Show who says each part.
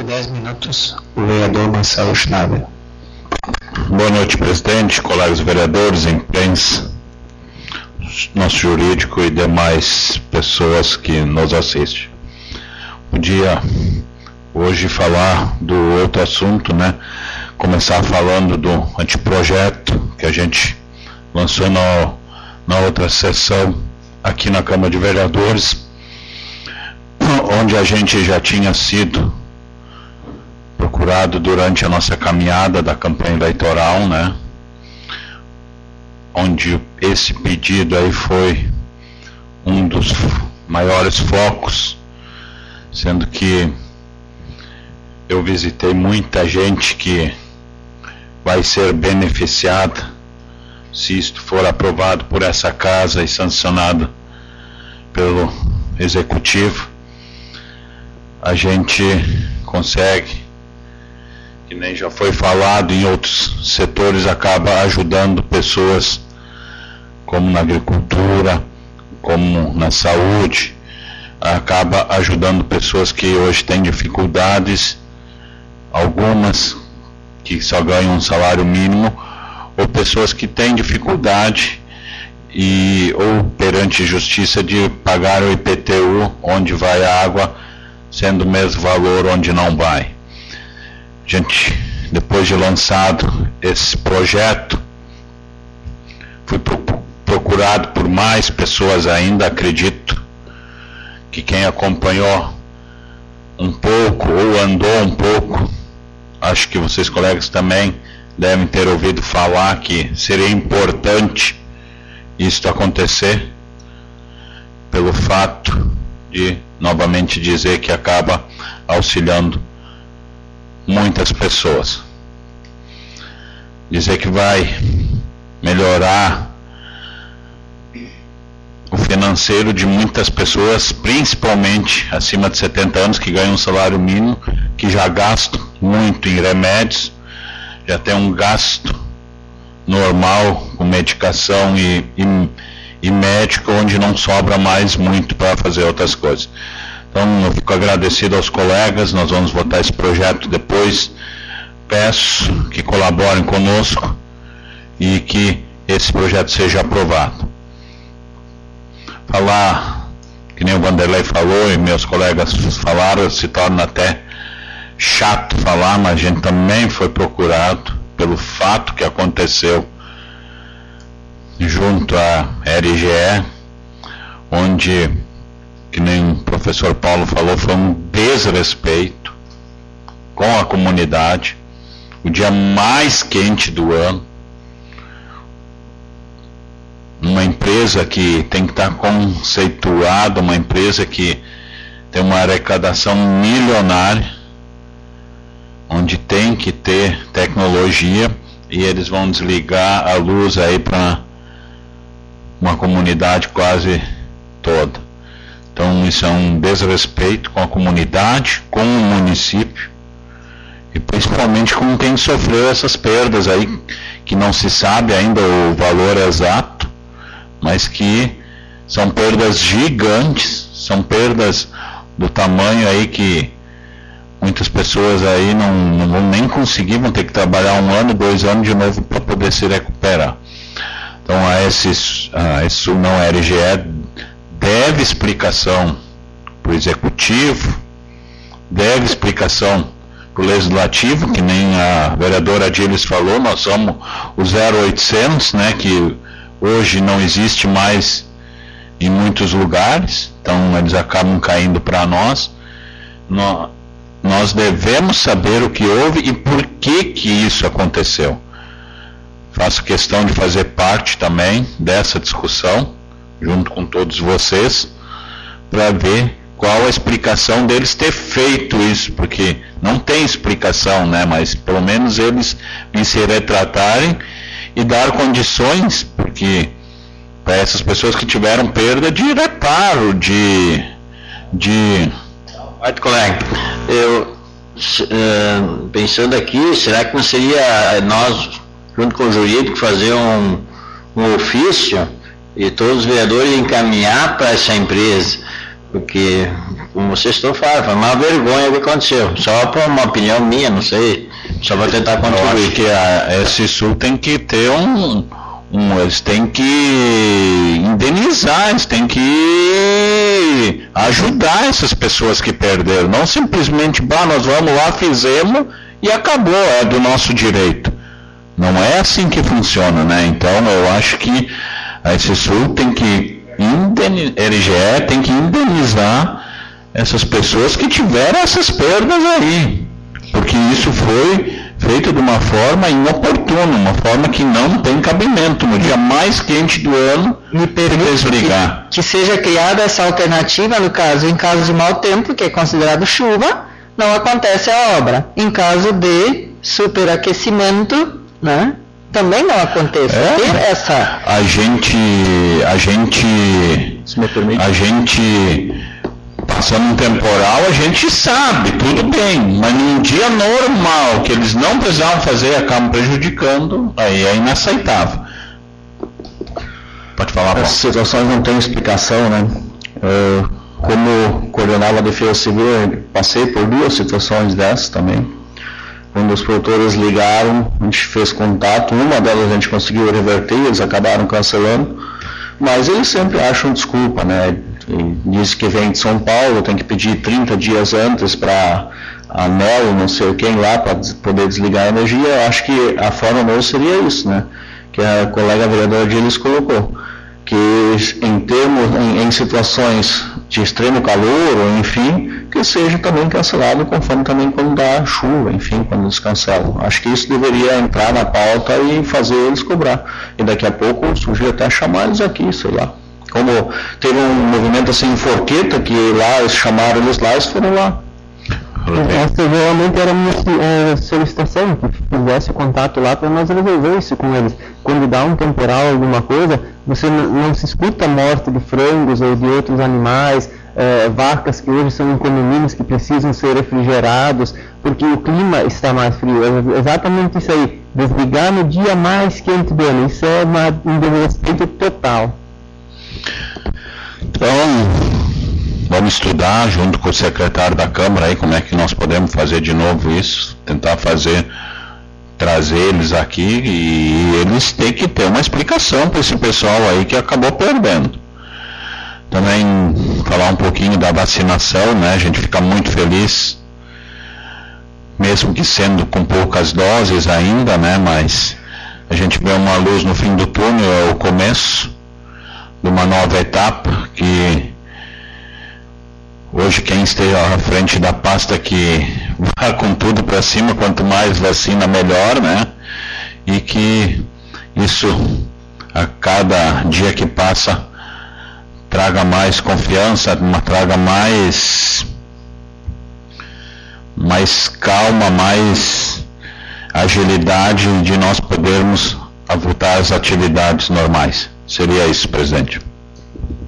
Speaker 1: por 10 minutos, o vereador Marcelo Schnabel.
Speaker 2: Boa noite, presidente, colegas vereadores, imprensa, nosso jurídico e demais pessoas que nos assistem. Podia hoje falar do outro assunto, né? Começar falando do anteprojeto que a gente lançou na outra sessão aqui na Câmara de Vereadores, onde a gente já tinha sido procurado durante a nossa caminhada da campanha eleitoral, né? Onde esse pedido aí foi um dos maiores focos, sendo que eu visitei muita gente que vai ser beneficiada se isto for aprovado por essa casa e sancionado pelo Executivo. A gente consegue, que nem já foi falado em outros setores, acaba ajudando pessoas como na agricultura, como na saúde, acaba ajudando pessoas que hoje têm dificuldades, algumas que só ganham um salário mínimo, ou pessoas que têm dificuldade ou perante justiça de pagar o IPTU onde vai a água, sendo o mesmo valor onde não vai. Gente, depois de lançado esse projeto, fui procurado por mais pessoas ainda. Acredito que quem acompanhou um pouco ou andou um pouco, acho que vocês colegas também devem ter ouvido falar que seria importante isto acontecer, pelo fato de novamente dizer que acaba auxiliando muitas pessoas. Dizer que vai melhorar o financeiro de muitas pessoas, principalmente acima de 70 anos, que ganham um salário mínimo, que já gastam muito em remédios, já tem um gasto normal com medicação e médico, onde não sobra mais muito para fazer outras coisas. Então, eu fico agradecido aos colegas, nós vamos votar esse projeto depois. Peço que colaborem conosco e que esse projeto seja aprovado. Falar, que nem o Vanderlei falou e meus colegas falaram, se torna até chato falar, mas a gente também foi procurado pelo fato que aconteceu junto à RGE, onde, que nem o professor Paulo falou, foi um desrespeito com a comunidade, o dia mais quente do ano, uma empresa que tem que estar conceituada, uma empresa que tem uma arrecadação milionária, onde tem que ter tecnologia, e eles vão desligar a luz aí para uma comunidade quase toda. Então isso é um desrespeito com a comunidade, com o município, e principalmente com quem sofreu essas perdas aí, que não se sabe ainda o valor exato, mas que são perdas gigantes, são perdas do tamanho aí que muitas pessoas aí não vão nem conseguir, vão ter que trabalhar 1 ano, 2 anos de novo para poder se recuperar. Então esse não RGE deve explicação para o Executivo, deve explicação para o Legislativo, que nem a vereadora Adilis falou, nós somos o 0800, né, que hoje não existe mais em muitos lugares, então eles acabam caindo para nós. Nós devemos saber o que houve e por que isso aconteceu. Faço questão de fazer parte também dessa discussão, junto com todos vocês, para ver qual a explicação deles ter feito isso, porque não tem explicação, né? Mas pelo menos eles se retratarem e dar condições, porque para essas pessoas que tiveram perda de reparo,
Speaker 3: Vai, colega. Eu, pensando aqui, será que não seria nós, junto com o jurídico, fazer um ofício e todos os vereadores encaminhar para essa empresa, Porque, como vocês estão falando, foi uma vergonha o que aconteceu. Só por uma opinião minha, não sei, só vou tentar contribuir.
Speaker 2: Eu acho que a SCSU tem que ter eles têm que indenizar, eles têm que ajudar essas pessoas que perderam, não simplesmente, nós vamos lá, fizemos e acabou, é do nosso direito. Não é assim que funciona, né? Então eu acho que a SCSU tem que RGE tem que indenizar essas pessoas que tiveram essas perdas aí, porque isso foi feito de uma forma inoportuna, uma forma que não tem cabimento no dia mais quente do ano.
Speaker 4: Me permite que seja criada essa alternativa, no caso, em caso de mau tempo, que é considerado chuva, não acontece a obra. Em caso de superaquecimento, né, também não acontece. Ter essa...
Speaker 2: A gente, se me permite, passando um temporal, a gente sabe, tudo bem, mas num dia normal, que eles não precisavam fazer, acabam prejudicando, aí é inaceitável. Pode falar, Paulo.
Speaker 5: Essas situações não têm explicação, né? Como coordenava a Defesa Civil, eu passei por 2 situações dessas também. Quando os produtores ligaram, a gente fez contato, uma delas a gente conseguiu reverter, eles acabaram cancelando, mas eles sempre acham desculpa, né? Diz que vem de São Paulo, tem que pedir 30 dias antes para a ANEEL, não sei quem lá, para poder desligar a energia. Eu acho que a forma mesmo seria isso, né? Que a colega vereadora Dilis colocou, que em situações de extremo calor, ou enfim, que seja também cancelado conforme também quando dá chuva, enfim, quando eles cancelam. Acho que isso deveria entrar na pauta e fazer eles cobrar. E daqui a pouco surgiu até chamar eles aqui, sei lá. Como teve um movimento assim em Forqueta, que lá eles chamaram eles lá, eles foram lá.
Speaker 4: Essa realmente era a minha solicitação, que fizesse contato lá para nós resolver isso com eles. Quando dá um temporal, alguma coisa, você não se escuta a morte de frangos ou de outros animais, vacas que hoje são em condomínios que precisam ser refrigerados, porque o clima está mais frio. É exatamente isso aí, desligar no dia mais quente do ano, isso é um desrespeito total.
Speaker 2: Então, vamos estudar junto com o secretário da Câmara aí como é que nós podemos fazer de novo isso, tentar trazer eles aqui, e eles têm que ter uma explicação para esse pessoal aí que acabou perdendo. Também falar um pouquinho da vacinação, né? A gente fica muito feliz, mesmo que sendo com poucas doses ainda, né? Mas a gente vê uma luz no fim do túnel, é o começo de uma nova etapa, que hoje quem esteja à frente da pasta que vá com tudo para cima, quanto mais vacina melhor, né? E que isso a cada dia que passa traga mais confiança, traga mais calma, mais agilidade de nós podermos voltar às atividades normais. Seria isso, presidente.